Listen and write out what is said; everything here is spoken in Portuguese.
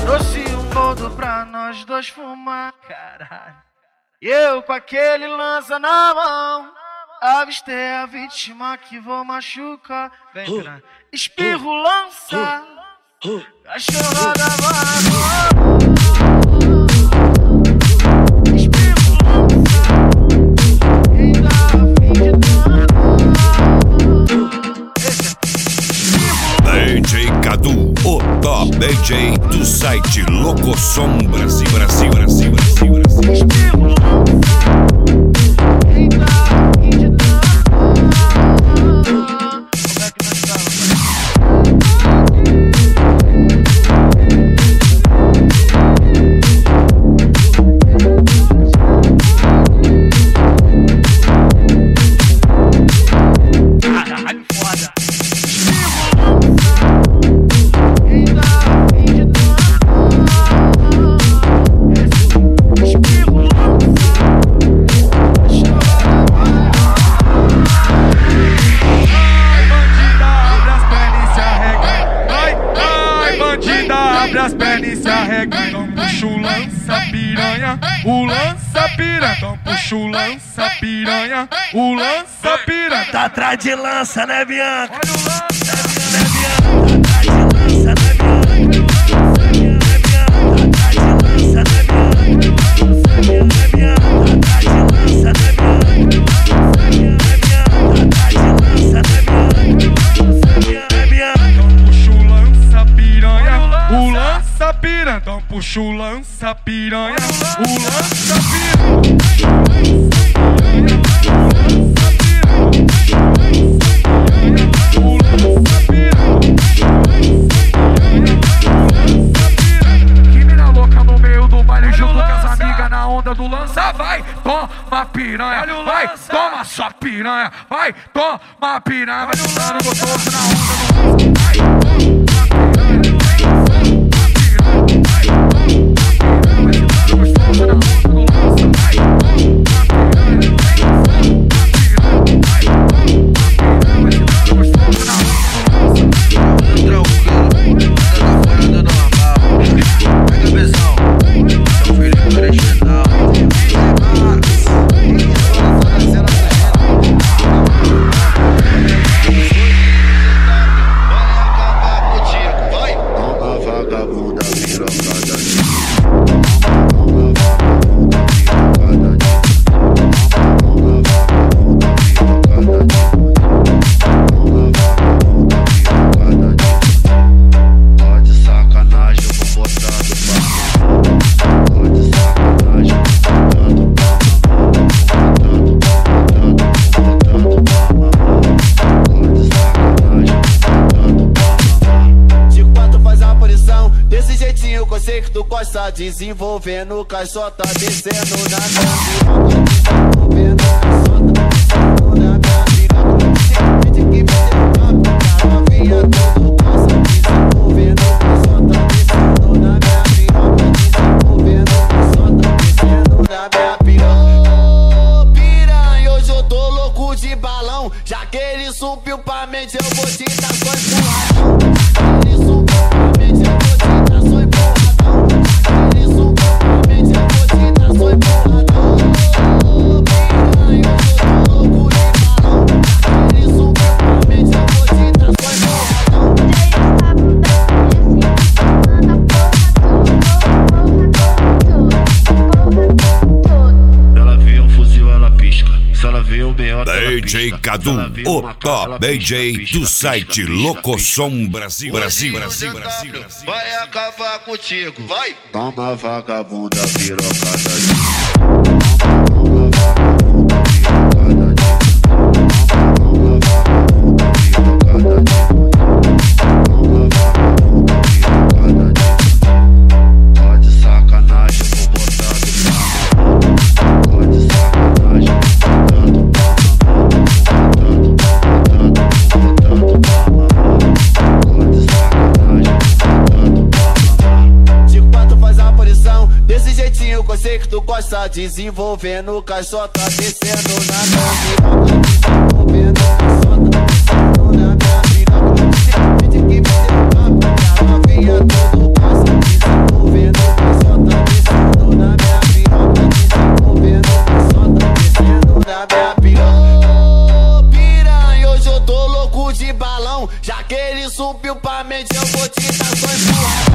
Trouxe um boldo pra nós dois fumar, caralho. E eu com aquele lança na mão, avistei a vítima que vou machucar. Vem, caralho. Espirro, lança, cachorrada vai. Espirro, lança, quem dá fim de DJ Cadu, o top DJ do site Locosom Brasil. Espirro, lança, quem dá fim de como é que nós estamos? Caralho, foda. As pernas e se arrega, então puxa o lança piranha, o lança piranha, então puxa o lança piranha, o lança piranha. Tá atrás de lança, né, Bianca? Olha o lança, né, Bianca? Tá atrás de lança, né, Bianca? Tá atrás de lança, né, Bianca? Né, Bianca? Tá atrás de lança, né, Bianca? Né, Bianca? Tá atrás de lança, né, Bianca? Né, Bianca? puxa o lança piranha, o lança piranha, então puxa o lança piranha, o lança piranha. Que mina louca no meio do baile junto com as amigas na onda do lança. Vai, toma piranha, vai, toma sua piranha, vai, toma piranha, vai dançando gostoso na onda do lança. Desenvolvendo, caixota descendo na minha desenvolvendo, caixota descendo na minha piroca. Gente que vende papo, a novinha todo gosta. Desenvolvendo, caixota descendo na minha piroca. Desenvolvendo, caixota descendo na minha piroca. Ô piranha, hoje eu tô louco de balão. Já que ele subiu pra mente, eu vou te dar só empurradão. Ele subiu pra mente, eu vou te dar só empurradão. DJ Cadu, o top DJ do site Locosom Brasil. Vai acabar contigo, vai! Toma vagabunda pirocada. Desenvolvendo, caixota descendo na minha piroca. Desenvolvendo, caixota descendo na minha piroca. Gente que vende papo, a novinha todo gosta. subiu pra mente, eu vou te dar só empurra.